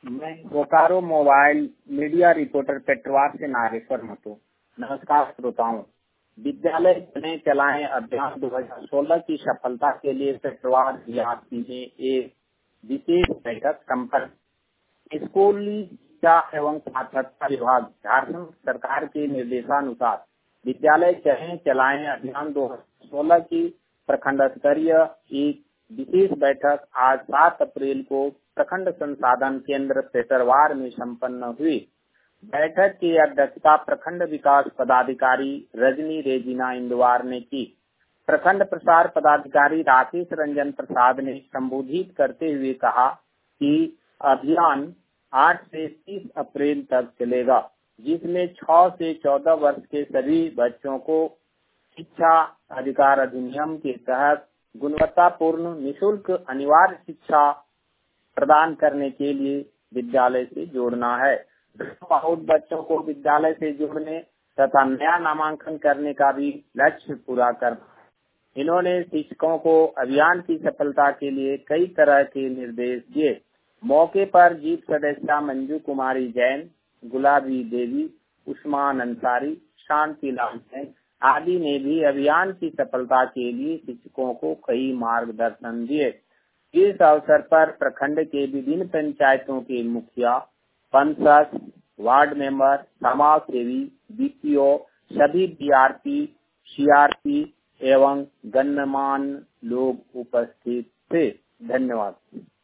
मैं Bokaro mobile media reporter Petwar से नागेश्वर मतू। नमस्कार श्रोताओं। विद्यालय चलें चलाएं अभियान 2016 की सफलता के लिए पेटवार रियासती में एक विशेष बैठक संपन्न। स्कूली शिक्षा एवं साक्षरता विभाग झारखंड सरकार के निर्देशानुसार विद्यालय चलें चलाएं अभियान 2016 की प्रखंड स्तरीय एक विशेष बैठक आज 7 अप्रैल को प्रखंड संसाधन केंद्र पेटरवार में संपन्न हुई। बैठक की अध्यक्षता प्रखंड विकास पदाधिकारी रजनी रेजिना इंदवार ने की। प्रखंड प्रसार पदाधिकारी राकेश रंजन प्रसाद ने संबोधित करते हुए कहा कि अभियान 8 से 30 अप्रैल तक चलेगा, जिसमें 6 से 14 वर्ष के सभी बच्चों को शिक्षा अधिकार अधिनियम के तहत गुणवत्तापूर्ण निःशुल्क अनिवार्य शिक्षा प्रदान करने के लिए विद्यालय से जोड़ना है। ड्रॉपआउट बच्चों को विद्यालय से जोड़ने तथा नया नामांकन करने का भी लक्ष्य पूरा करना है। इन्होंने शिक्षकों को अभियान की सफलता के लिए कई तरह के निर्देश दिए। मौके पर जीत सदस्या मंजू कुमारी जैन, गुलाबी देवी, उस्मान अंसारी, शांति लाल जैन आदि ने भी अभियान की सफलता के लिए शिक्षकों को कई मार्गदर्शन दिए। इस अवसर पर प्रखंड के विभिन्न पंचायतों के मुखिया, पंचायत, वार्ड मेंबर, समाज सेवी, बीपीओ, सभी बीआरपी, सीआरपी एवं गणमान्य लोग उपस्थित थे। धन्यवाद।